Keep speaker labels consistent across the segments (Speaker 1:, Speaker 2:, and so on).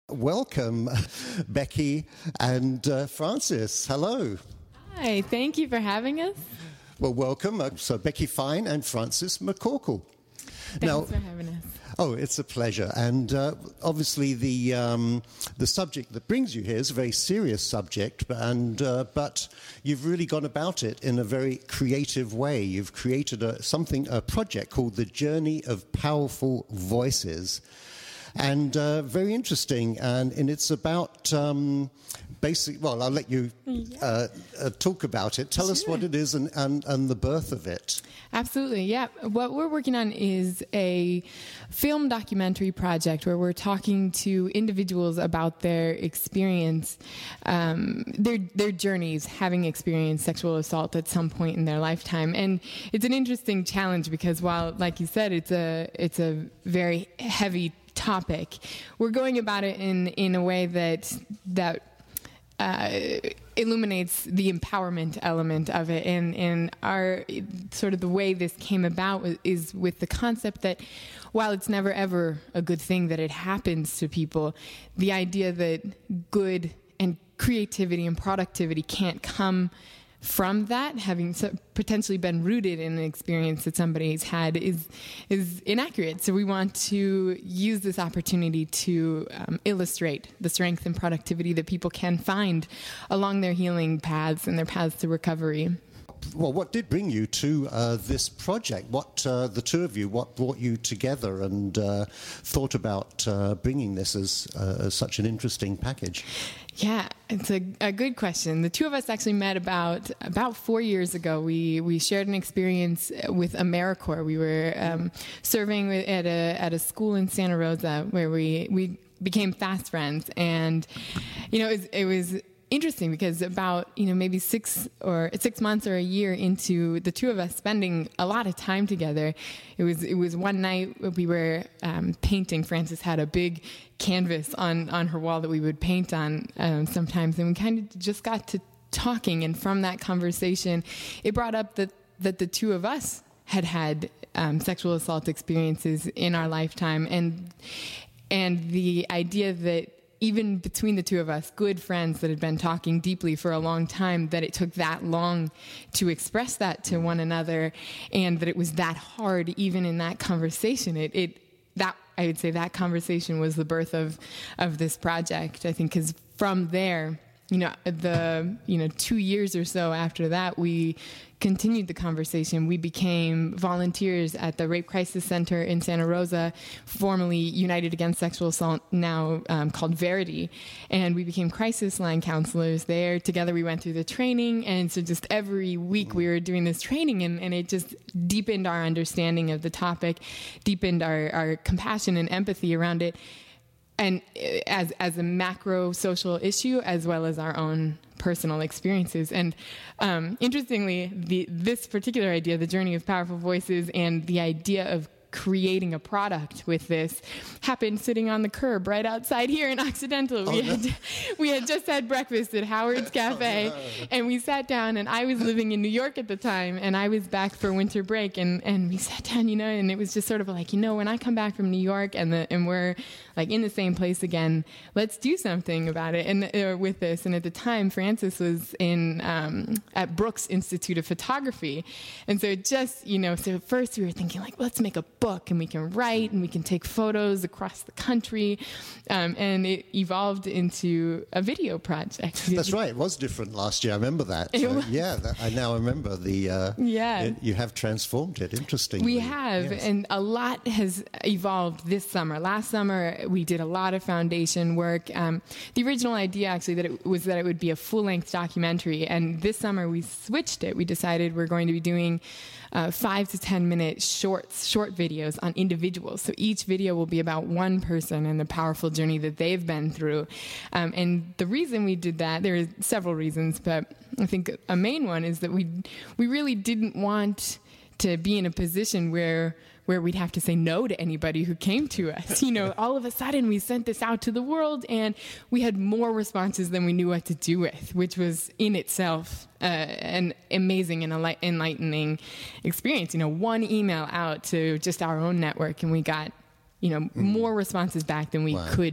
Speaker 1: Welcome, Becky and Francis. Hello.
Speaker 2: Hi, thank you for having us.
Speaker 1: Well, welcome. So Becky Fine and Francis McCorkle.
Speaker 2: Thanks for having us.
Speaker 1: Oh, it's a pleasure. And obviously the subject that brings you here is a very serious subject, but you've really gone about it in a very creative way. You've created a project called The Journey of Powerful Voices. And very interesting, and it's about I'll let you talk about it. Tell us what it is and the birth of it.
Speaker 2: Absolutely, yeah. What we're working on is a film documentary project where we're talking to individuals about their experience, their journeys, having experienced sexual assault at some point in their lifetime. And it's an interesting challenge because while, like you said, it's a very heavy topic, we're going about it in a way that illuminates the empowerment element of it, and our sort of the way this came about is with the concept that while it's never ever a good thing that it happens to people, the idea that good and creativity and productivity can't come from that, having potentially been rooted in an experience that somebody's had, is inaccurate. So we want to use this opportunity to illustrate the strength and productivity that people can find along their healing paths and their paths to recovery.
Speaker 1: Well, what did bring you to this project? What the two of you, what brought you together and thought about bringing this as such an interesting package?
Speaker 2: Yeah, it's a good question. The two of us actually met about 4 years ago. We shared an experience with AmeriCorps. We were serving at a school in Santa Rosa where we became fast friends, and it was interesting because about maybe 6 months or a year into the two of us spending a lot of time together, it was one night we were painting. Frances had a big canvas on her wall that we would paint on sometimes, and we kind of just got to talking, and from that conversation it brought up that the two of us had sexual assault experiences in our lifetime, and the idea that even between the two of us, good friends that had been talking deeply for a long time, that it took that long to express that to one another, and that it was that hard even in that conversation. I would say that conversation was the birth of this project, I think, because from there, 2 years or so after that, we continued the conversation. We became volunteers at the Rape Crisis Center in Santa Rosa, formerly United Against Sexual Assault, now called Verity. And we became crisis line counselors there. Together we went through the training, and so just every week we were doing this training, and it just deepened our understanding of the topic, deepened our compassion and empathy around it, and as a macro social issue, as well as our own personal experiences. And interestingly, this particular idea, the Journey of Powerful Voices, and the idea of creating a product with this happened sitting on the curb right outside here in Occidental. We had just had breakfast at Howard's Cafe, and we sat down, and I was living in New York at the time, and I was back for winter break, and we sat down, and it was just sort of like, when I come back from New York and we're like in the same place again, let's do something about it and with this. And at the time, Francis was at Brooks Institute of Photography, and so it just, so at first we were thinking like, let's make a book, and we can write, and we can take photos across the country, and it evolved into a video project.
Speaker 1: That's right. It was different last year. I remember that. I now remember you have transformed it. Interestingly,
Speaker 2: we have, yes. And a lot has evolved this summer. Last summer, we did a lot of foundation work. The original idea, actually, that it would be a full-length documentary, and this summer we switched it. We decided we're going to be doing 5 to 10 minute short videos on individuals. So each video will be about one person and the powerful journey that they've been through. And the reason we did that, there are several reasons, but I think a main one is that we really didn't want to be in a position where we'd have to say no to anybody who came to us. All of a sudden we sent this out to the world, and we had more responses than we knew what to do with, which was in itself an amazing and enlightening experience. One email out to just our own network, and we got more responses back than we could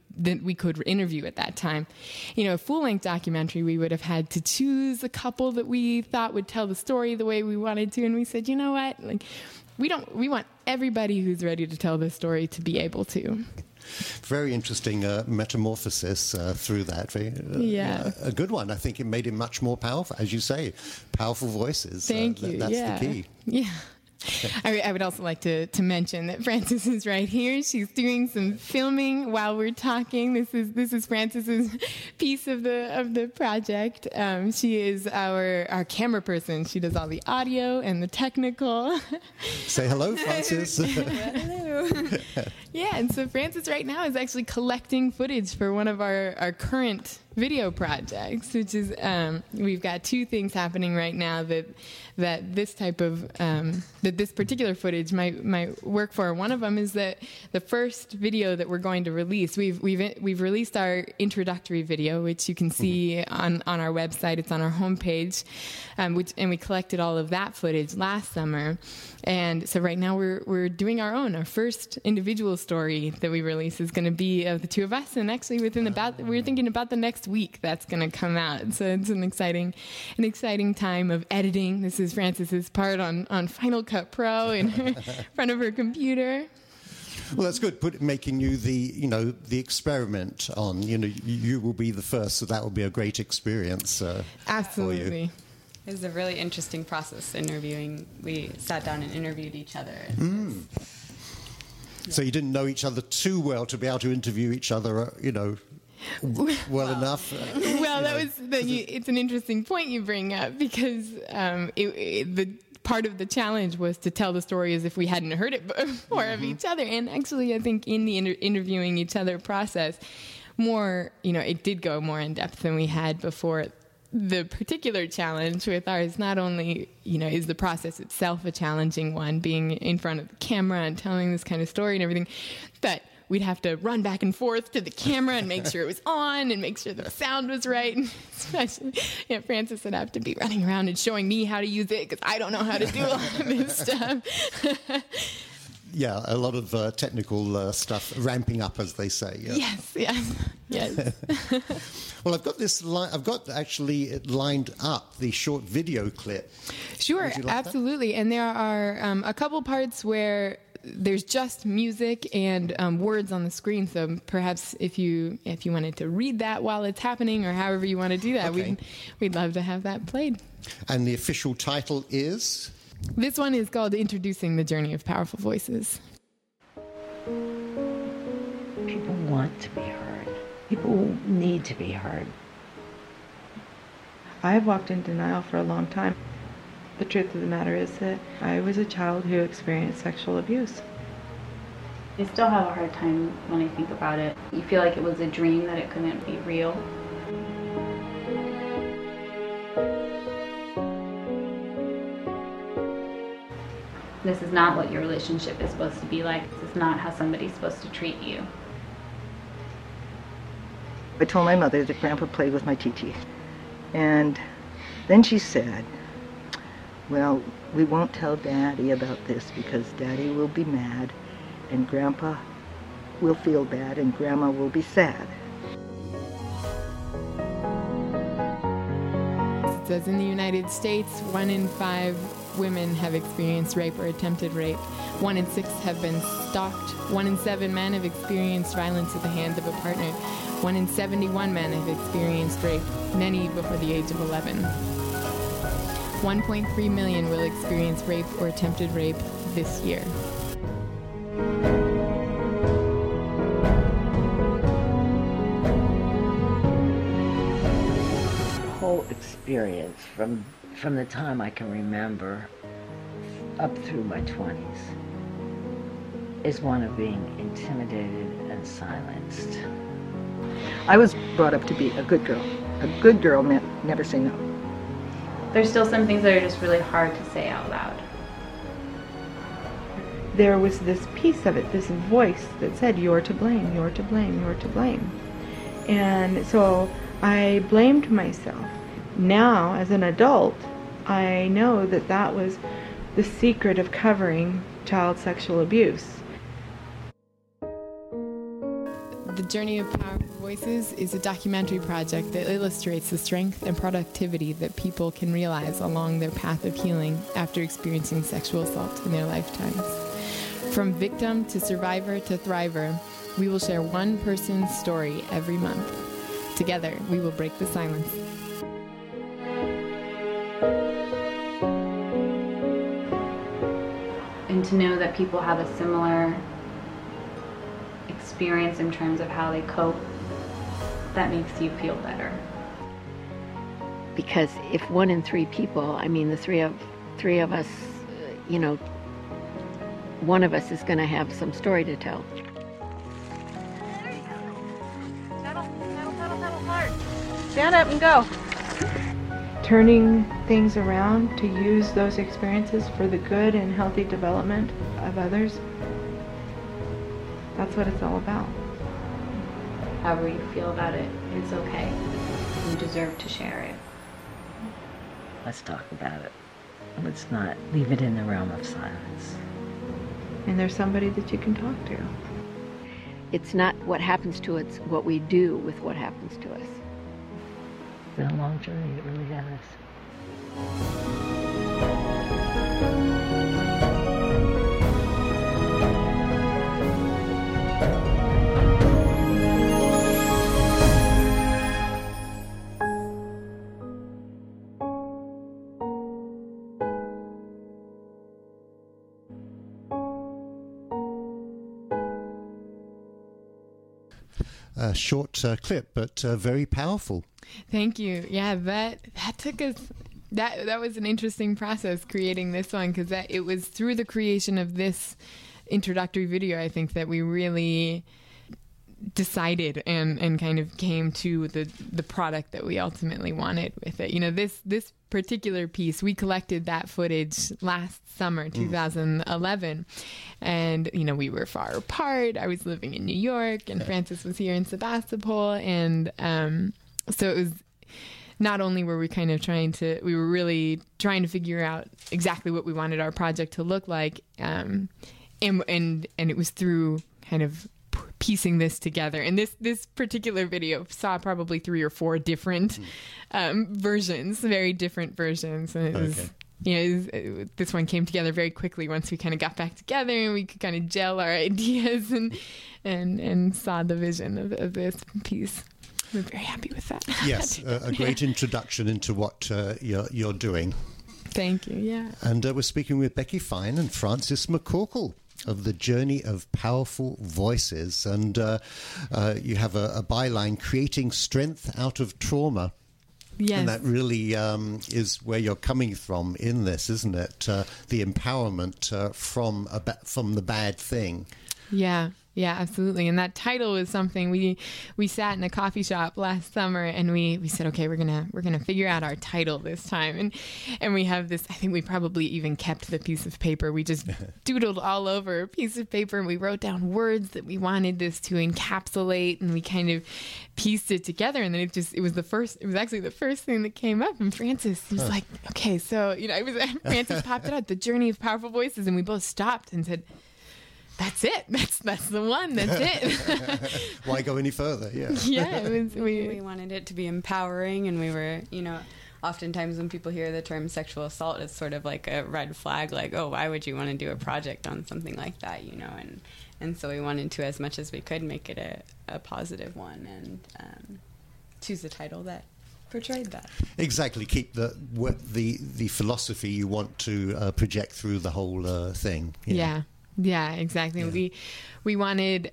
Speaker 2: could interview at that time. You know, a full-length documentary, we would have had to choose a couple that we thought would tell the story the way we wanted to, and we said, you know what, like, we want everybody who's ready to tell this story to be able to.
Speaker 1: Very interesting metamorphosis through that. A good one. I think it made him much more powerful, as you say, powerful voices.
Speaker 2: Thank you.
Speaker 1: That's the key.
Speaker 2: Yeah. I would also like to mention that Frances is right here. She's doing some filming while we're talking. This is Frances's piece of the project. She is our camera person. She does all the audio and the technical.
Speaker 1: Say hello, Frances.
Speaker 2: Hello. Yeah, and so Frances right now is actually collecting footage for one of our current video projects, which is we've got two things happening right now that this type of that this particular footage might work for. One of them is that the first video that we're going to release, we've released our introductory video, which you can see on our website. It's on our homepage, and we collected all of that footage last summer. And so right now we're doing our first individual story that we release is going to be of the two of us, and actually we're thinking about the next week that's going to come out. So it's an exciting time of editing. This is Frances's part on Final Cut Pro in front of her computer.
Speaker 1: Well, that's good. Making you the experiment on. You will be the first, so that will be a great experience.
Speaker 2: Absolutely.
Speaker 1: For you.
Speaker 3: It was a really interesting process interviewing. We sat down and interviewed each other.
Speaker 1: So you didn't know each other too well to be able to interview each other, well enough.
Speaker 2: It's an interesting point you bring up, because the part of the challenge was to tell the story as if we hadn't heard it before of each other. And actually, I think in the interviewing each other process, it did go more in depth than we had before. The particular challenge with ours, not only, is the process itself a challenging one, being in front of the camera and telling this kind of story and everything, but we'd have to run back and forth to the camera and make sure it was on and make sure the sound was right. And especially, Frances would have to be running around and showing me how to use it, because I don't know how to do a lot of this stuff.
Speaker 1: Yeah, a lot of technical stuff ramping up, as they say. Yeah.
Speaker 2: Yes.
Speaker 1: Well, I've got actually lined up the short video clip.
Speaker 2: Sure, absolutely. That? And there are a couple parts where there's just music and words on the screen. So perhaps if you wanted to read that while it's happening, or however you want to do that,
Speaker 1: okay.
Speaker 2: we'd love to have that played.
Speaker 1: And the official title is?
Speaker 2: This one is called Introducing the Journey of Powerful Voices.
Speaker 4: People want to be heard. People need to be heard.
Speaker 5: I've walked in denial for a long time. The truth of the matter is that I was a child who experienced sexual abuse.
Speaker 6: I still have a hard time when I think about it. You feel like it was a dream, that it couldn't be real. This is not what your relationship is supposed to be like. This is not how somebody's supposed to treat you.
Speaker 7: I told my mother that Grandpa played with my TT. And then she said, well, we won't tell Daddy about this because Daddy will be mad, and Grandpa will feel bad, and Grandma will be sad.
Speaker 2: It says in the United States, 1 in 5 women have experienced rape or attempted rape. 1 in 6 have been stalked. 1 in 7 men have experienced violence at the hands of a partner. 1 in 71 men have experienced rape, many before the age of 11. 1.3 million will experience rape or attempted rape this year.
Speaker 4: The whole experience from the time I can remember up through my 20s is one of being intimidated and silenced.
Speaker 7: I was brought up to be a good girl. A good girl meant never say no.
Speaker 6: There's still some things that are just really hard to say out loud.
Speaker 5: There was this piece of it, this voice that said, you're to blame, you're to blame, you're to blame. And so I blamed myself. Now, as an adult, I know that that was the secret of covering child sexual abuse.
Speaker 2: The Journey of Powerful Voices is a documentary project that illustrates the strength and productivity that people can realize along their path of healing after experiencing sexual assault in their lifetimes. From victim to survivor to thriver, we will share one person's story every month. Together, we will break the silence.
Speaker 6: And to know that people have a similar experience in terms of how they cope, that makes you feel better.
Speaker 4: Because if 1 in 3 people, I mean the three of us, one of us is going to have some story to tell.
Speaker 5: Stand up and go. Turning things around to use those experiences for the good and healthy development of others. That's what it's all about.
Speaker 6: However you feel about it, it's okay. You deserve to share it.
Speaker 4: Let's talk about it. Let's not leave it in the realm of silence.
Speaker 5: And there's somebody that you can talk to.
Speaker 4: It's not what happens to us, it's what we do with what happens to us. It's been a long journey, it really has.
Speaker 1: A short clip, but very powerful.
Speaker 2: Thank you. Yeah, that took us. That was an interesting process creating this one, because it was through the creation of this introductory video, I think, that we really decided and kind of came to the product that we ultimately wanted with it. This particular piece, we collected that footage last summer, 2011, and we were far apart. I was living in New York and Francis was here in Sebastopol, and so it was not only were we we were really trying to figure out exactly what we wanted our project to look like, and it was through kind of piecing this together. And this particular video saw probably 3 or 4 different versions, very different versions. And it was, this one came together very quickly once we kind of got back together and we could kind of gel our ideas and saw the vision of this piece. We're very happy with that.
Speaker 1: Yes, a great introduction into what you're doing.
Speaker 2: Thank you, yeah.
Speaker 1: And we're speaking with Becky Fine and Francis McCorkle of the Journey of Powerful Voices. And you have a byline, creating strength out of trauma.
Speaker 2: Yes.
Speaker 1: And that really is where you're coming from in this, isn't it? The empowerment from the bad thing.
Speaker 2: Yeah, absolutely. And that title is something we sat in a coffee shop last summer and we said, okay, we're gonna figure out our title this time. And we have this, I think we probably even kept the piece of paper. We just doodled all over a piece of paper and we wrote down words that we wanted this to encapsulate, and we kind of pieced it together. And then it was actually the first thing that came up. And Francis was like, okay, so Francis popped it out, The Journey of Powerful Voices, and we both stopped and said, that's it. That's the one. That's it.
Speaker 1: Why go any further? Yeah.
Speaker 2: Yeah.
Speaker 3: We wanted it to be empowering, and we were, oftentimes when people hear the term sexual assault, it's sort of like a red flag, like, oh, why would you want to do a project on something like that, and so we wanted to, as much as we could, make it a positive one and choose a title that portrayed that. Exactly.
Speaker 1: Keep the philosophy you want to project through the whole thing.
Speaker 2: Yeah, exactly. Yeah. We wanted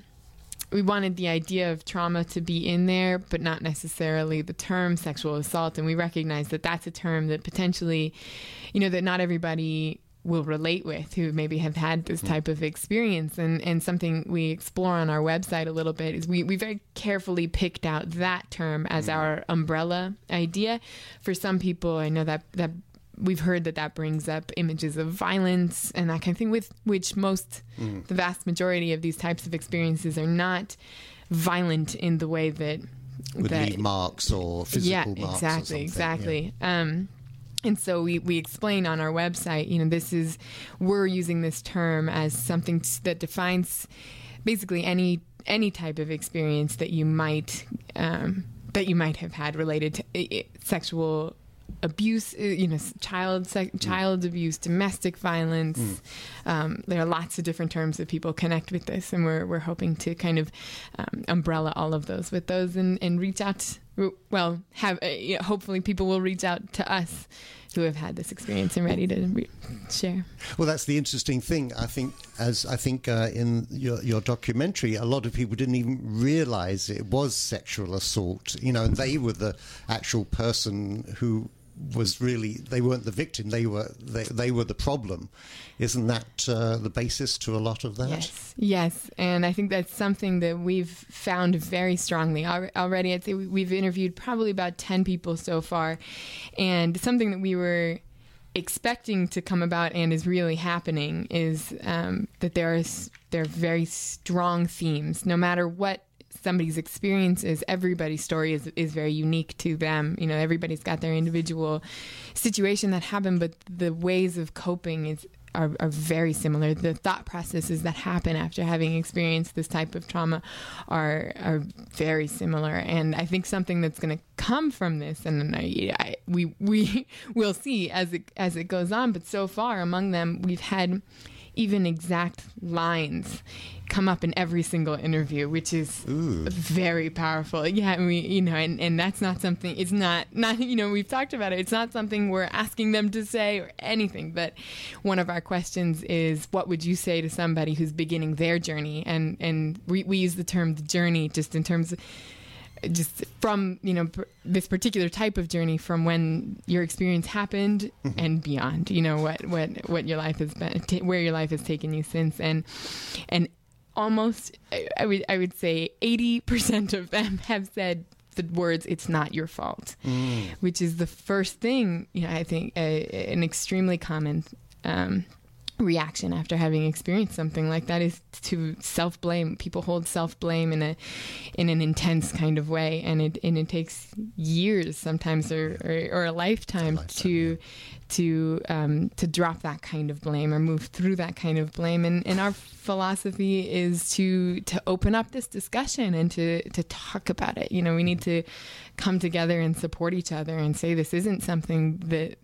Speaker 2: the idea of trauma to be in there, but not necessarily the term sexual assault. And we recognize that that's a term that potentially, that not everybody will relate with, who maybe have had this type of experience. And something we explore on our website a little bit is we very carefully picked out that term as our umbrella idea. For some people, I know that we've heard that brings up images of violence and that kind of thing, with which the vast majority of these types of experiences are not violent in the way that
Speaker 1: would leave marks or physical marks.
Speaker 2: Exactly. Yeah. And so we explain on our website, we're using this term as something that defines basically any any type of experience that you might have had related to sexual abuse, child abuse, domestic violence. There are lots of different terms that people connect with this, and we're hoping to kind of umbrella all of those with those and reach out. Hopefully people will reach out to us who have had this experience and ready to share. Well,
Speaker 1: that's the interesting thing. I think in your documentary, a lot of people didn't even realize it was sexual assault. And they were the actual person who was really, they weren't the victim, they were the problem. Isn't that the basis to a lot of that?
Speaker 2: Yes, and I think that's something that we've found very strongly already. I'd say we've interviewed probably about 10 people so far, and something that we were expecting to come about and is really happening is that there are very strong themes. No matter what somebody's experience is, everybody's story is very unique to them. Everybody's got their individual situation that happened, but the ways of coping are very similar. The thought processes that happen after having experienced this type of trauma are very similar. And I think something that's going to come from this, and we will see as it goes on, but so far among them, we've had even exact lines come up in every single interview, which is very powerful. Yeah, and that's not something, it's not, we've talked about it. It's not something we're asking them to say or anything, but one of our questions is, what would you say to somebody who's beginning their journey? And we use the term the journey just in terms of, just from this particular type of journey, from when your experience happened and beyond, what your life has been, where your life has taken you since, and almost I would say 80% of them have said the words, "It's not your fault," which is the first thing I think an extremely common reaction after having experienced something like that is to self-blame. People hold self-blame in an intense kind of way, and it takes years sometimes or a lifetime to drop that kind of blame or move through that kind of blame. And our philosophy is to open up this discussion and to talk about it. We need to come together and support each other and say, this is not something that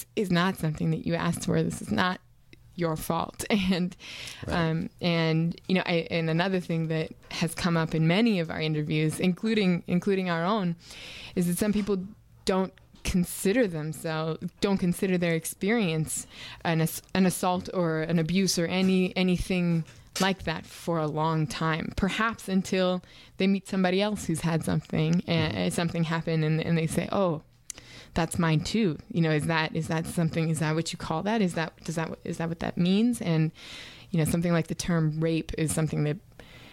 Speaker 2: you asked for. This is not your fault. And right. And another thing that has come up in many of our interviews, including our own, is that some people don't consider their experience an assault or an abuse or anything like that for a long time, perhaps until they meet somebody else who's had something happen and they say, oh, that's mine too. Is that something? Is that what you call that? Is that what that means? And something like the term rape is something that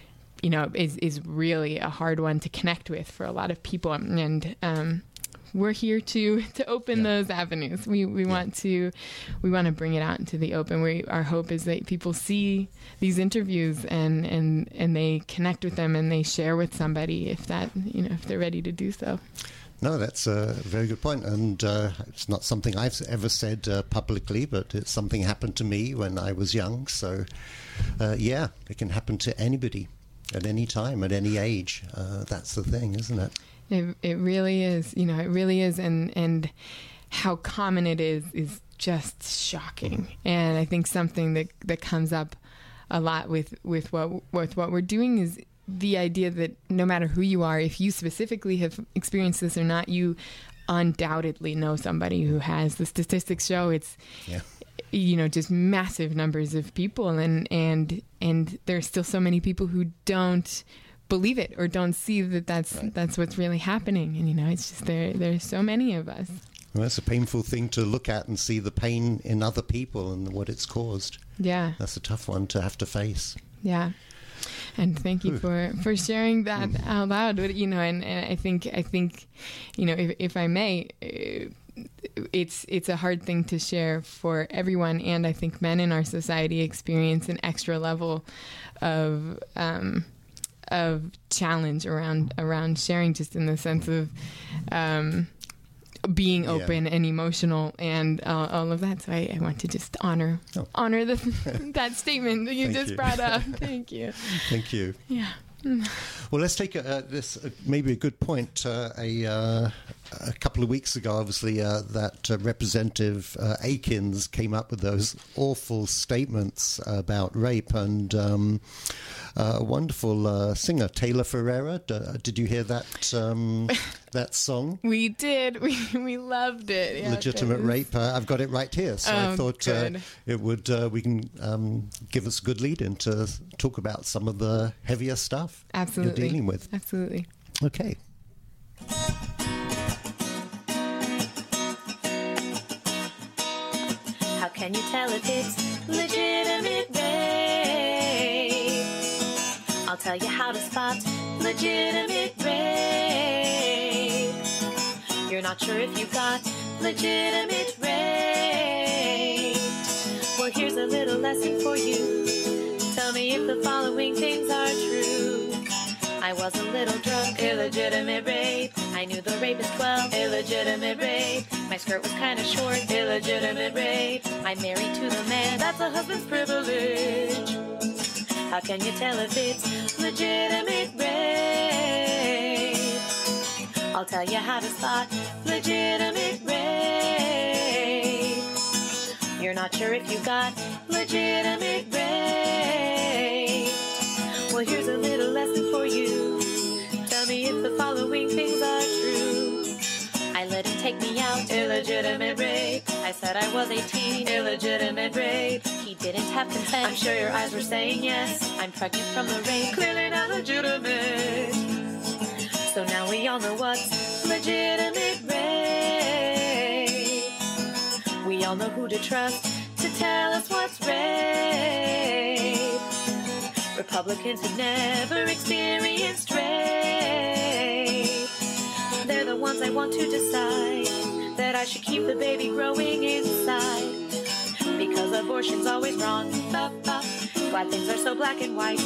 Speaker 2: is really a hard one to connect with for a lot of people. And we're here to open those avenues. We want to bring it out into the open. Our hope is that people see these interviews and they connect with them and they share with somebody if they're ready to do so.
Speaker 1: No, that's a very good point. And it's not something I've ever said publicly, but it's something happened to me when I was young. So, it can happen to anybody at any time, at any age. That's the thing, isn't it?
Speaker 2: It really is. It really is. And how common it is just shocking. And I think something that comes up a lot with what we're doing is the idea that no matter who you are, if you specifically have experienced this or not, you undoubtedly know somebody who has. The statistics show it's, just massive numbers of people, and there's still so many people who don't believe it or don't see that that's what's really happening. And it's just there's so many of us.
Speaker 1: Well, it's a painful thing to look at and see the pain in other people and what it's caused. Yeah, that's a tough one to have to face.
Speaker 2: Yeah. And thank you for sharing that out loud. And I think if I may, it's a hard thing to share for everyone. And I think men in our society experience an extra level of challenge around sharing, just in the sense of being open and emotional and all of that. So I want to just honor that statement that you just brought up. Thank you.
Speaker 1: Thank you.
Speaker 2: Yeah.
Speaker 1: Well, let's take this maybe a good point. A couple of weeks ago, obviously, that Representative Akins came up with those awful statements about rape, and a wonderful singer, Taylor Ferreira. Did you hear that that song?
Speaker 2: We did. We loved it. Yeah,
Speaker 1: Legitimate Rape. I've got it right here, so I thought it would. We can give us a good lead in to talk about some of the heavier stuff you're dealing with.
Speaker 2: Absolutely.
Speaker 1: Okay.
Speaker 8: How can you tell if it's legitimate rape? I'll tell you how to spot legitimate rape. You're not sure if you got legitimate rape. Well, here's a little lesson for you. Tell me if the following things are true. I was a little drunk, illegitimate rape. I knew the rapist well, illegitimate rape. My skirt was kind of short, illegitimate rape. I'm married to the man, that's a husband's privilege. How can you tell if it's legitimate rape? I'll tell you how to spot legitimate rape. You're not sure if you got legitimate rape. Well, here's a little lesson for you. Tell me if the following things are true. I let him take me out, illegitimate rape. I said I was 18, illegitimate rape. He didn't have consent, I'm sure your eyes were saying yes. I'm pregnant from the rape, clearly not legitimate. So now we all know what's legitimate rape. We all know who to trust to tell us what's rape. Republicans who've never experienced rape. They're the ones I want to decide that I should keep the baby growing inside. Because abortion's always wrong. Why things are so black and white.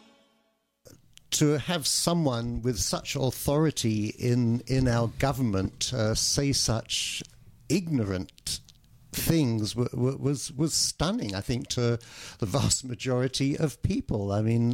Speaker 1: To have someone with such authority in our government say such ignorant things was stunning, I think, to the vast majority of people. I mean,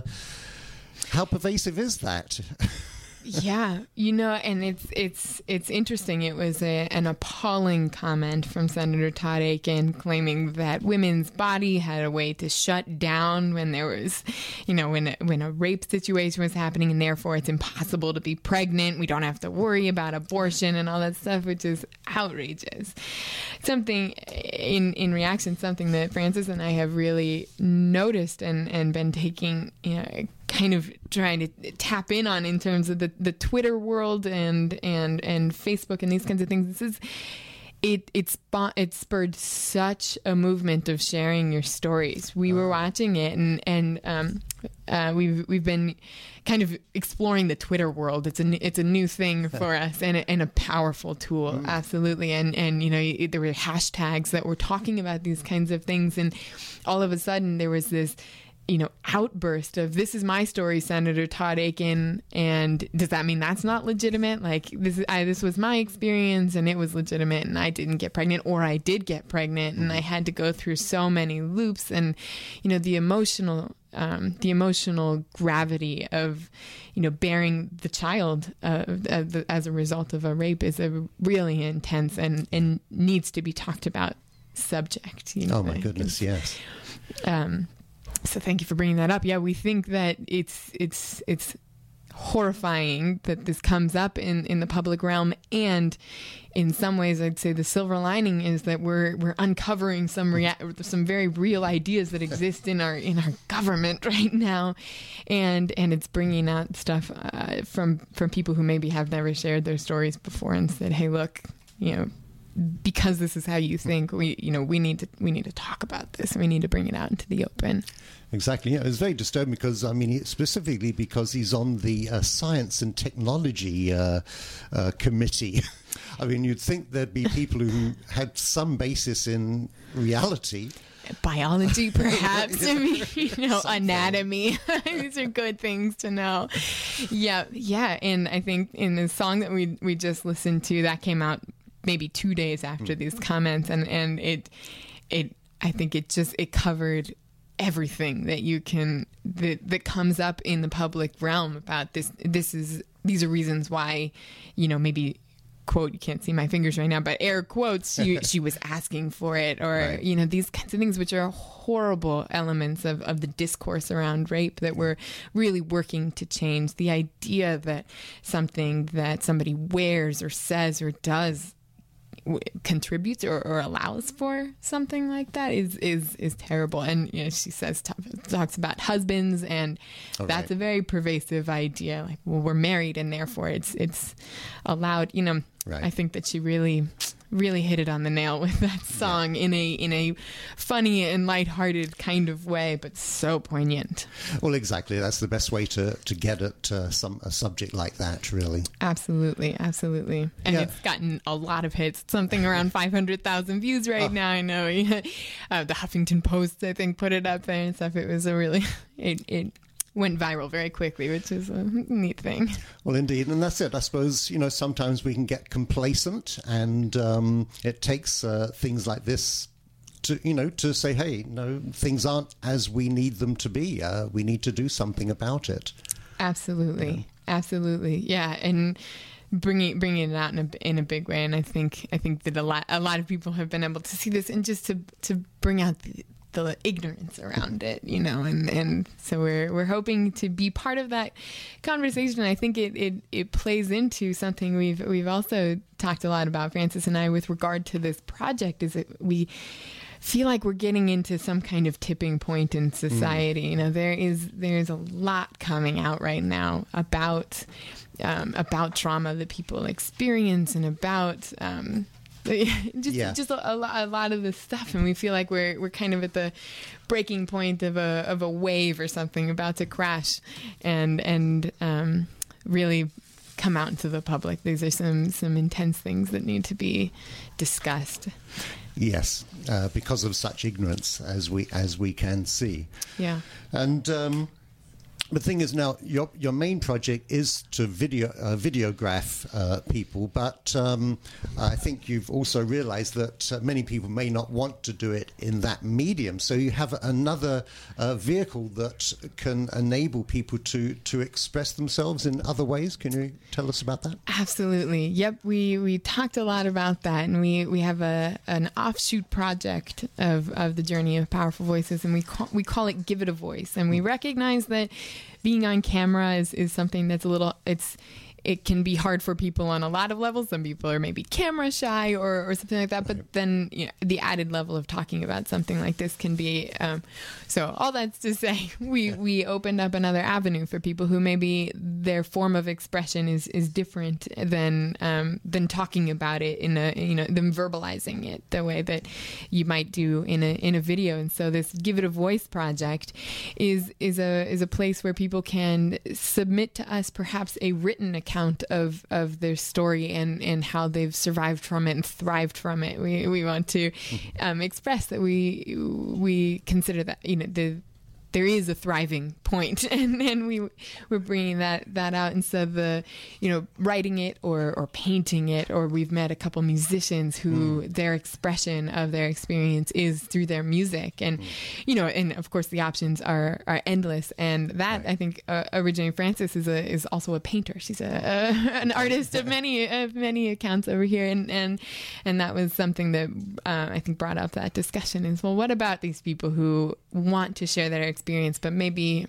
Speaker 1: how pervasive is that?
Speaker 2: Yeah, and it's interesting. It was an appalling comment from Senator Todd Akin claiming that women's body had a way to shut down when there was, when a rape situation was happening, and therefore it's impossible to be pregnant. We don't have to worry about abortion and all that stuff, which is outrageous. Something in reaction, something that Frances and I have really noticed and been taking, kind of trying to tap in on in terms of the Twitter world and Facebook and these kinds of things. This is it spurred such a movement of sharing your stories. We were watching it and we've been kind of exploring the Twitter world. It's a new thing for us and a powerful tool, absolutely. And there were hashtags that were talking about these kinds of things, and all of a sudden there was this outburst of, this is my story, Senator Todd Akin, and does that mean that's not legitimate? Like, this was my experience and it was legitimate and I didn't get pregnant, or I did get pregnant and I had to go through so many loops, and the emotional gravity of bearing the child as a result of a rape is a really intense and needs to be talked about subject.
Speaker 1: Oh my goodness, yes.
Speaker 2: So thank you for bringing that up. Yeah, we think that it's horrifying that this comes up in the public realm, and in some ways, I'd say the silver lining is that we're uncovering some very real ideas that exist in our government right now, and it's bringing out stuff from people who maybe have never shared their stories before and said, hey, look, because this is how you think, we need to talk about this. We need to bring it out into the open.
Speaker 1: Exactly. Yeah, it was very disturbing because, specifically because he's on the Science and Technology Committee. I mean, you'd think there'd be people who had some basis in reality.
Speaker 2: Biology, perhaps. Anatomy. These are good things to know. Yeah. And I think in the song that we just listened to, that came out maybe 2 days after these comments, and I think it covered everything that you can that comes up in the public realm about this. These are reasons why, maybe, quote, you can't see my fingers right now, but air quotes, she was asking for it, or right. These kinds of things, which are horrible elements of the discourse around rape that we're really working to change. The idea that something that somebody wears or says or does contributes or allows for something like that is terrible. And she talks about husbands, and that's a very pervasive idea. Like, well, we're married, and therefore it's allowed. Right. I think that she really hit it on the nail with that song in a funny and lighthearted kind of way, but so poignant.
Speaker 1: Well, exactly. That's the best way to get at a subject like that, really.
Speaker 2: Absolutely. And it's gotten a lot of hits, something around 500,000 views right now. I know. The Huffington Post, I think, put it up there and stuff. It was a really... It went viral very quickly, which is a neat thing.
Speaker 1: Well, indeed. And that's it. I suppose, sometimes we can get complacent, and it takes things like this to say, hey, no, things aren't as we need them to be. We need to do something about it.
Speaker 2: Absolutely. Absolutely. Yeah. And bringing it out in a big way. And I think that a lot of people have been able to see this, and just to bring out the ignorance around it, and so we're hoping to be part of that conversation. I think it plays into something we've also talked a lot about, Frances and I, with regard to this project, is that we feel like we're getting into some kind of tipping point in society. There's a lot coming out right now about trauma that people experience, and about just a lot of this stuff, and we feel like we're kind of at the breaking point of a wave or something about to crash, and really come out into the public. These are some intense things that need to be discussed.
Speaker 1: Yes, because of such ignorance, as we can see.
Speaker 2: Yeah.
Speaker 1: And the thing is, now your main project is to videograph people, but I think you've also realized that many people may not want to do it in that medium. So you have another vehicle that can enable people to express themselves in other ways. Can you tell us about that?
Speaker 2: Absolutely. Yep. We talked a lot about that, and we have an offshoot project of the Journey of Powerful Voices, and we call it Give It a Voice. And we recognize that being on camera is something that's it can be hard for people on a lot of levels. Some people are maybe camera shy or something like that. But then the added level of talking about something like this can be. So all that's to say, we opened up another avenue for people who maybe their form of expression is different than talking about it than verbalizing it the way that you might do in a video. And so this Give It a Voice project is a place where people can submit to us perhaps a written account of their story and how they've survived from it and thrived from it. We want to express that we consider that there is a thriving point, and we're bringing that out instead of writing it or painting it. Or we've met a couple musicians who their expression of their experience is through their music, and and of course the options are endless. And that, I think, originally Frances is also a painter. She's an artist of many accounts over here, and that was something that I think brought up that discussion is, well, what about these people who want to share their experience, but maybe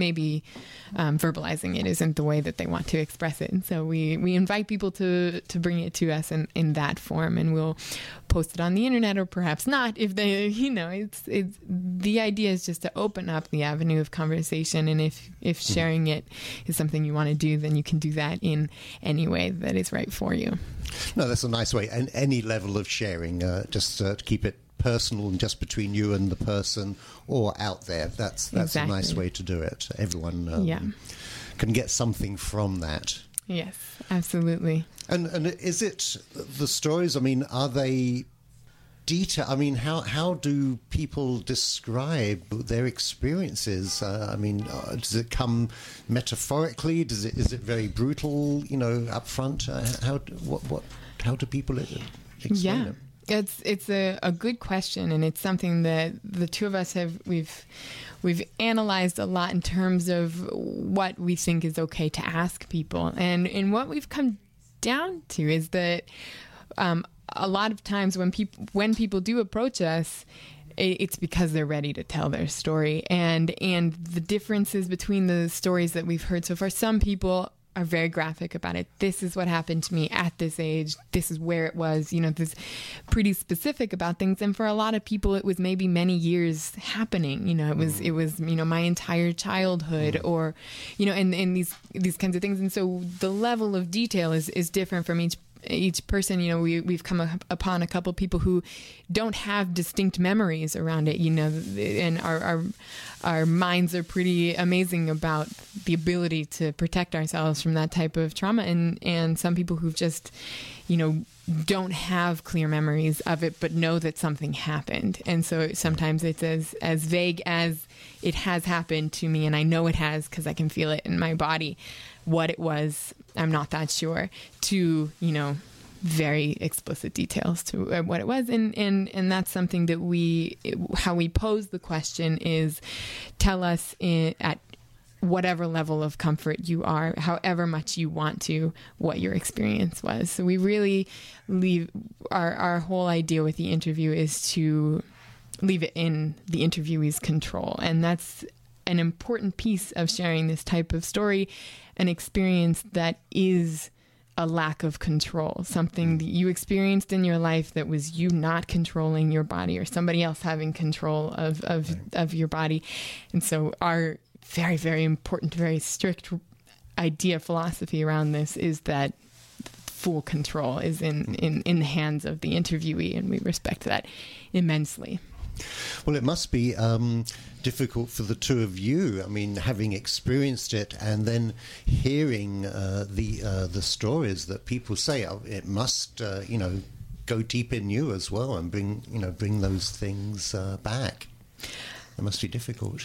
Speaker 2: verbalizing it isn't the way that they want to express it. And so we invite people to bring it to us in that form, and we'll post it on the internet, or perhaps not, if they, it's the idea is just to open up the avenue of conversation. And if sharing it is something you want to do, then you can do that in any way that is right for you.
Speaker 1: No, that's a nice way. And any level of sharing, just to keep it personal and just between you and the person, or out there. That's exactly a nice way to do it. Everyone can get something from that.
Speaker 2: Yes, absolutely.
Speaker 1: And is it the stories? I mean, are they detailed? I mean, how do people describe their experiences? Does it come metaphorically? Is it very brutal? Up front? How do people explain it?
Speaker 2: It's a good question, and it's something that the two of us we've analyzed a lot in terms of what we think is okay to ask people, and what we've come down to is that a lot of times when people do approach us, it's because they're ready to tell their story, and the differences between the stories that we've heard so far. Some people are very graphic about it. This is what happened to me at this age. This is where it was, this pretty specific about things. And for a lot of people, it was maybe many years happening. It was my entire childhood, or, and these kinds of things. And so the level of detail is different from each person. We've come upon a couple people who don't have distinct memories around it, and our minds are pretty amazing about the ability to protect ourselves from that type of trauma, and some people who've just don't have clear memories of it but know that something happened. And so sometimes it's as vague as it has happened to me, and I know it has because I can feel it in my body. What it was, I'm not that sure, to very explicit details to what it was, and that's something that how we pose the question is, tell us at whatever level of comfort you are, however much you want to, what your experience was. So we really leave our whole idea with the interview is to leave it in the interviewee's control, and that's an important piece of sharing this type of story, an experience that is a lack of control, something that you experienced in your life that was you not controlling your body or somebody else having control of your body. And so our very, very important, very strict philosophy around this is that full control is in the hands of the interviewee, and we respect that immensely.
Speaker 1: Well, it must be difficult for the two of you. I mean, having experienced it and then hearing the stories that people say, it must, go deep in you as well and bring those things back. It must be difficult.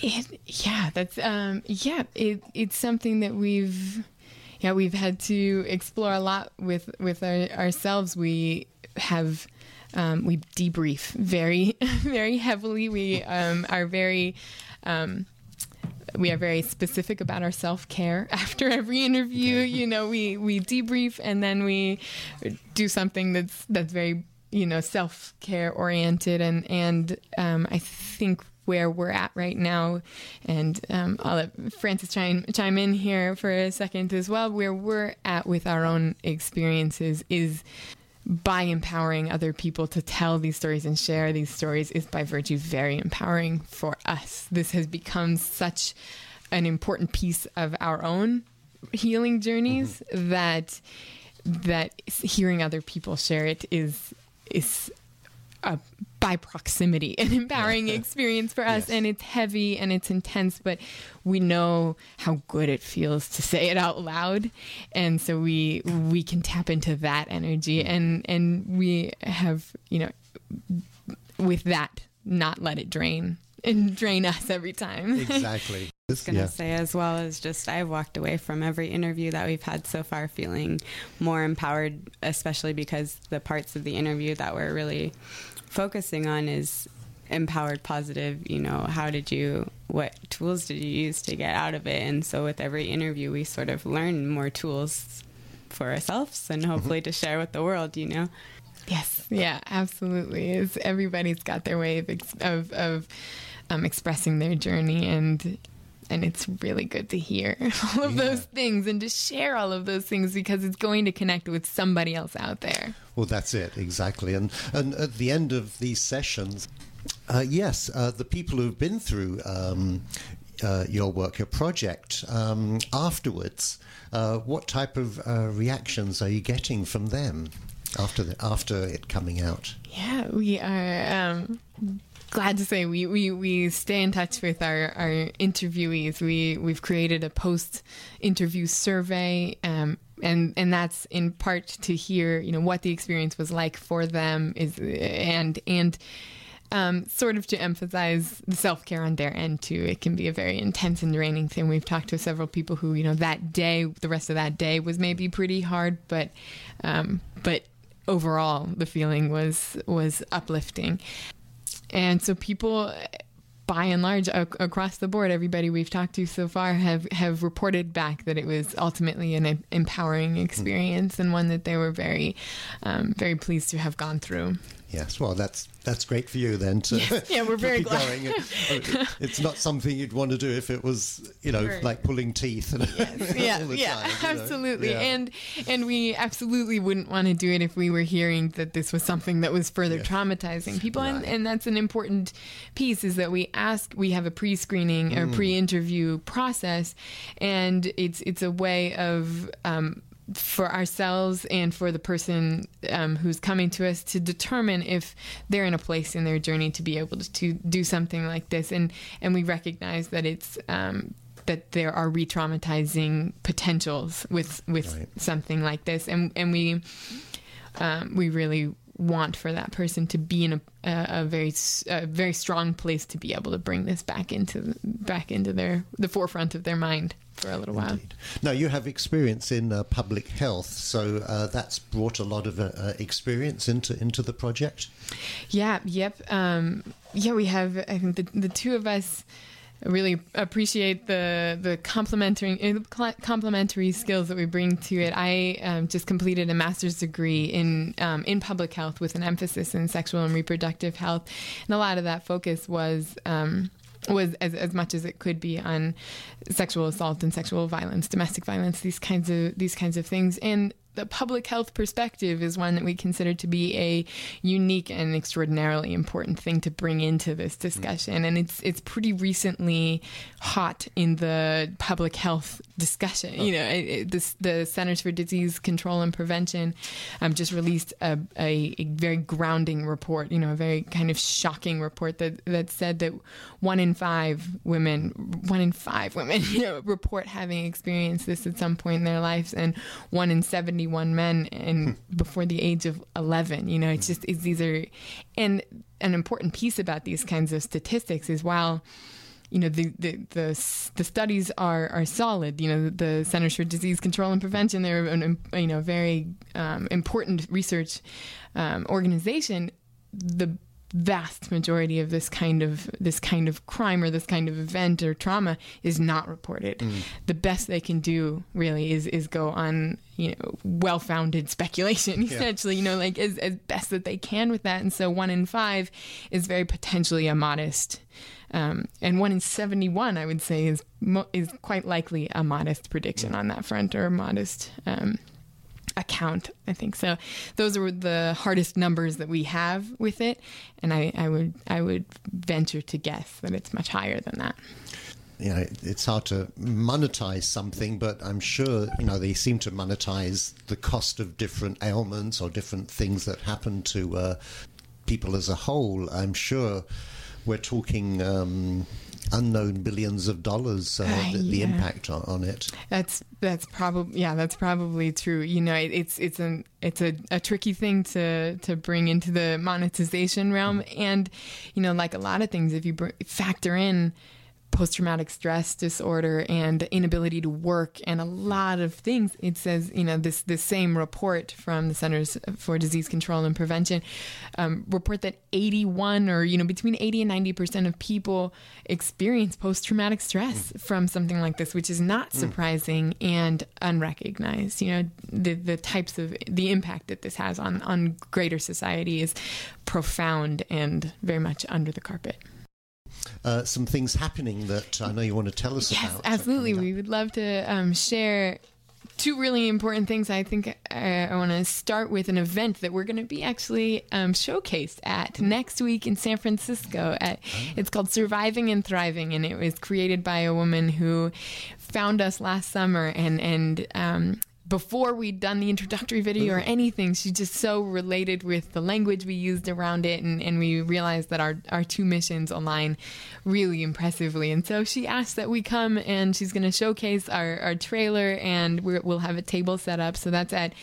Speaker 1: It's something that we've had to explore a lot with ourselves. We have. We debrief very, very heavily. We are very specific about our self-care after every interview. We debrief, and then we do something that's very, self-care oriented. And I think where we're at right now, and I'll let Frances chime in here for a second as well, where we're at with our own experiences is by empowering other people to tell these stories and share these stories is by virtue very empowering for us. This has become such an important piece of our own healing journeys that hearing other people share it is by proximity an empowering experience for us. Yes. And it's heavy and it's intense, but we know how good it feels to say it out loud, and so we can tap into that energy, and we have with that not let it drain us every time. Exactly.
Speaker 3: I was going to say, as well as just, I've walked away from every interview that we've had so far feeling more empowered, especially because the parts of the interview that we're really focusing on is empowered positive, what tools did you use to get out of it? And so with every interview, we sort of learn more tools for ourselves and hopefully to share with the world,
Speaker 2: Yes. Yeah, absolutely. Everybody's got their way of expressing their journey, and it's really good to hear all of those things and to share all of those things, because it's going to connect with somebody else out there.
Speaker 1: Well, that's it, exactly. And at the end of these sessions, the people who've been through your work, your project, afterwards, what type of reactions are you getting from them after it coming out? Yeah,
Speaker 2: we are glad to say we stay in touch with our interviewees. We've created a post-interview survey, and that's in part to hear what the experience was like for them, and sort of to emphasize the self-care on their end too. It can be a very intense and draining thing. We've talked to several people who the rest of that day was maybe pretty hard, but overall the feeling was uplifting. And so people, by and large, across the board, everybody we've talked to so far have reported back that it was ultimately an empowering experience and one that they were very, very pleased to have gone through.
Speaker 1: Yes, well, that's great for you then.
Speaker 2: Yeah, we're very
Speaker 1: keep
Speaker 2: glad.
Speaker 1: Going. It's not something you'd want to do if it was, like pulling teeth. And all the time,
Speaker 2: absolutely.
Speaker 1: Yeah.
Speaker 2: And we absolutely wouldn't want to do it if we were hearing that this was something that was further traumatizing people.
Speaker 1: Right.
Speaker 2: And that's an important piece, is that we have a pre-screening or pre-interview process, and it's a way of for ourselves and for the person who's coming to us to determine if they're in a place in their journey to be able to do something like this. And we recognize that it's that there are re-traumatizing potentials with something like this. And we really want for that person to be in a very strong place to be able to bring this back into the forefront of their mind for a little while.
Speaker 1: Now, you have experience in public health, so that's brought a lot of experience into the project.
Speaker 2: We have. I think the two of us really appreciate the complementary skills that we bring to it. I just completed a master's degree in public health with an emphasis in sexual and reproductive health, and a lot of that focus was as much as it could be on sexual assault and sexual violence, domestic violence, these kinds of things. And the public health perspective is one that we consider to be a unique and extraordinarily important thing to bring into this discussion. And it's pretty recently hot in the public health discussion. The Centers for Disease Control and Prevention just released a very grounding report, a very kind of shocking report that said that 1 in 5 women report having experienced this at some point in their lives, and 1 in 71 men before the age of 11. These are, and an important piece about these kinds of statistics is, while the studies are solid. The Centers for Disease Control and Prevention, they're a very important research organization. The vast majority of this kind of crime or this kind of event or trauma is not reported. The best they can do really is go on well-founded speculation, essentially, as best that they can with that. And so 1 in 5 is very potentially a modest, and 1 in 71, I would say, is quite likely a modest prediction on that front, or a modest account, I think. So those are the hardest numbers that we have with it, and I would venture to guess that it's much higher than that.
Speaker 1: It's hard to monetize something, but I'm sure they seem to monetize the cost of different ailments or different things that happen to people as a whole. I'm sure we're talking unknown billions of dollars, the impact on it. That's
Speaker 2: probably true. It's a tricky thing to bring into the monetization realm, and like a lot of things, if you factor in post-traumatic stress disorder and inability to work and a lot of things, it says, this same report from the Centers for Disease Control and Prevention report that 81 or, between 80 and 90% of people experience post-traumatic stress from something like this, which is not surprising and unrecognized. The types of, the impact that this has on greater society is profound and very much under the carpet.
Speaker 1: Some things happening that I know you want to tell us about.
Speaker 2: Yes, absolutely. We would love to share 2 really important things. I think I want to start with an event that we're going to be actually showcased at next week in San Francisco. It's called Surviving and Thriving, and it was created by a woman who found us last summer, and before we'd done the introductory video or anything, she just so related with the language we used around it, and we realized that our 2 missions align really impressively. And so she asked that we come, and she's going to showcase our trailer, and we'll have a table set up. So that's at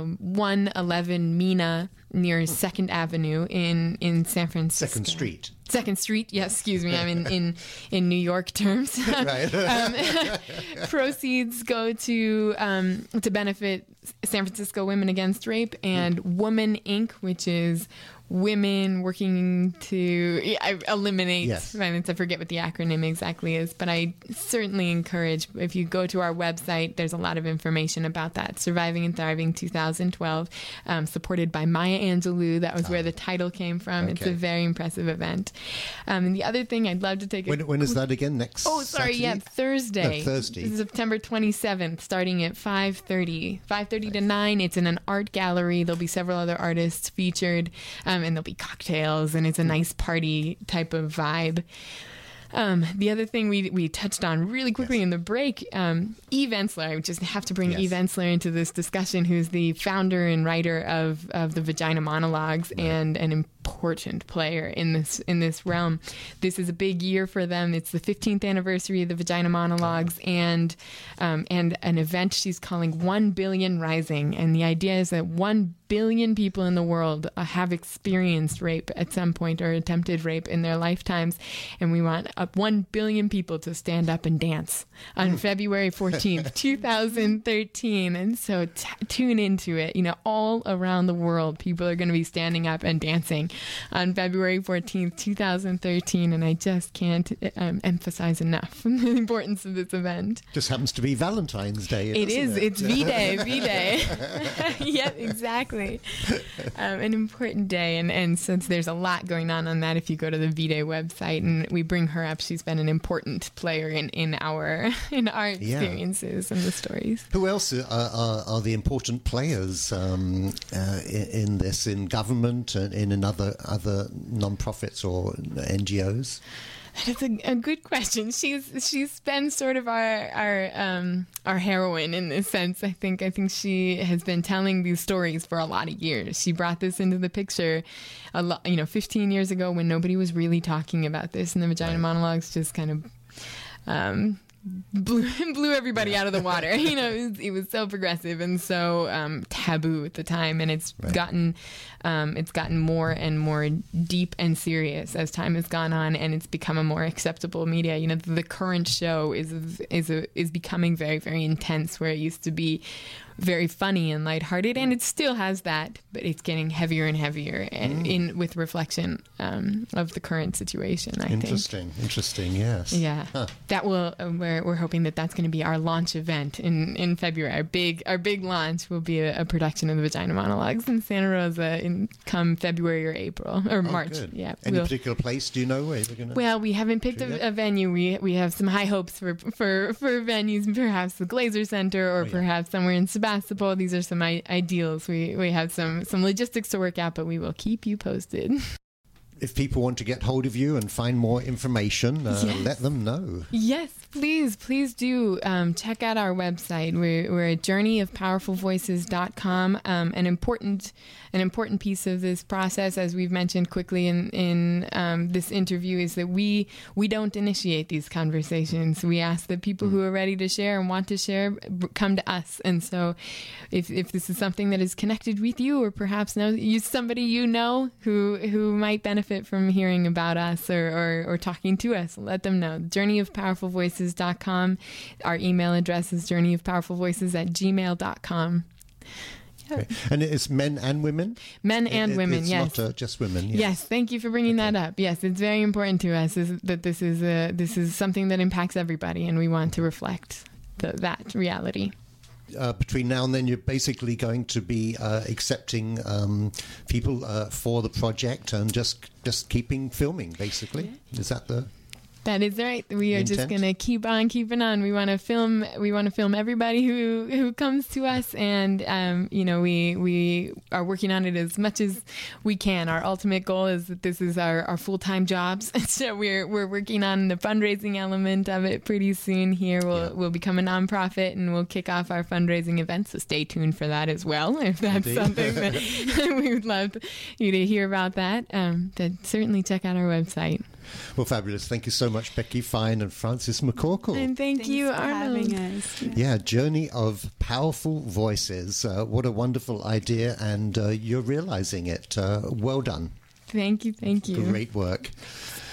Speaker 2: 111 Mina near 2nd Avenue in San Francisco. Second Street, yes, excuse me, I'm in New York terms.
Speaker 1: Right.
Speaker 2: Proceeds go to benefit San Francisco Women Against Rape and Woman Inc., which is women working to eliminate violence. I forget what the acronym exactly is, but I certainly encourage, if you go to our website, there's a lot of information about that. Surviving and Thriving 2012, supported by Maya Angelou. That was where the title came from. Okay. It's a very impressive event. And the other thing I'd love to take...
Speaker 1: When is that again? Next
Speaker 2: Saturday? Yeah, Thursday.
Speaker 1: No, Thursday.
Speaker 2: September 27th, starting at 5:30 to 9. It's in an art gallery. There'll be several other artists featured. And there'll be cocktails, and it's a nice party type of vibe. The other thing we touched on really quickly in the break, Eve Ensler, I just have to bring Eve Ensler into this discussion, who's the founder and writer of the Vagina Monologues and an important player in this realm. This is a big year for them. It's the 15th anniversary of the Vagina Monologues and an event she's calling 1 Billion Rising. And the idea is that 1 billion people in the world have experienced rape at some point or attempted rape in their lifetimes. And we want 1 billion people to stand up and dance on February 14th, 2013. And so tune into it. All around the world, people are going to be standing up and dancing on February 14th, 2013. And I just can't emphasize enough the importance of this event.
Speaker 1: Just happens to be Valentine's Day.
Speaker 2: It is. It's V-Day. V-Day. Yep, exactly. An important day. And since there's a lot going on that, if you go to the V-Day website and we bring her up, she's been an important player in our experiences and the stories.
Speaker 1: Who else are the important players in this, in government and in other non-profits or NGOs?
Speaker 2: That's a good question. She's been sort of our heroine in this sense. I think she has been telling these stories for a lot of years. She brought this into the picture 15 years ago when nobody was really talking about this, and the Vagina Monologues just kind of blew everybody out of the water. It was so progressive and so taboo at the time, and it's gotten more and more deep and serious as time has gone on, and it's become a more acceptable media. The current show is becoming very, very intense, where it used to be very funny and lighthearted, and it still has that, but it's getting heavier and heavier with reflection of the current situation. I think.
Speaker 1: Interesting. Yes.
Speaker 2: Yeah, that will. We're hoping that's going to be our launch event in February. Our big launch will be a production of the Vagina Monologues in Santa Rosa come February or April or March.
Speaker 1: Good.
Speaker 2: Yeah.
Speaker 1: Any particular place? Do you know where we're going to?
Speaker 2: Well, we haven't picked a venue. We have some high hopes for venues, perhaps the Glazer Center or perhaps somewhere in Sebastopol. These are some ideals. We have some logistics to work out, but we will keep you posted.
Speaker 1: If people want to get hold of you and find more information, let them know.
Speaker 2: Yes, please do check out our website. We're at journeyofpowerfulvoices.com. An important piece of this process, as we've mentioned quickly in this interview, is that we don't initiate these conversations. We ask that people who are ready to share and want to share come to us. And so if this is something that is connected with you, or perhaps somebody who might benefit from hearing about us or talking to us, let them know. journeyofpowerfulvoices.com. Our email address is journeyofpowerfulvoices@gmail.com.
Speaker 1: Okay. And it's men and women?
Speaker 2: Men and women, yes.
Speaker 1: It's not just women.
Speaker 2: Yes, thank you for bringing that up. Yes, it's very important to us that this is something that impacts everybody, and we want to reflect that reality.
Speaker 1: Between now and then, you're basically going to be accepting people for the project and just keeping filming, basically. Yeah. Is that the...
Speaker 2: That is right. We are just going to keep on keeping on. We want to film everybody who comes to us, and we are working on it as much as we can. Our ultimate goal is that this is our full-time jobs. So we're working on the fundraising element of it pretty soon. Here we'll become a nonprofit, and we'll kick off our fundraising events. So stay tuned for that as well. If that's something that we would love you to hear about that, then certainly check out our website.
Speaker 1: Well, fabulous. Thank you so much, Becky Fine and Frances McCorkle.
Speaker 2: And thanks you,
Speaker 3: for
Speaker 2: Arnold.
Speaker 3: having us.
Speaker 1: Yeah, Journey of Powerful Voices. What a wonderful idea, and you're realizing it. Well done.
Speaker 2: Thank you.
Speaker 1: Great work.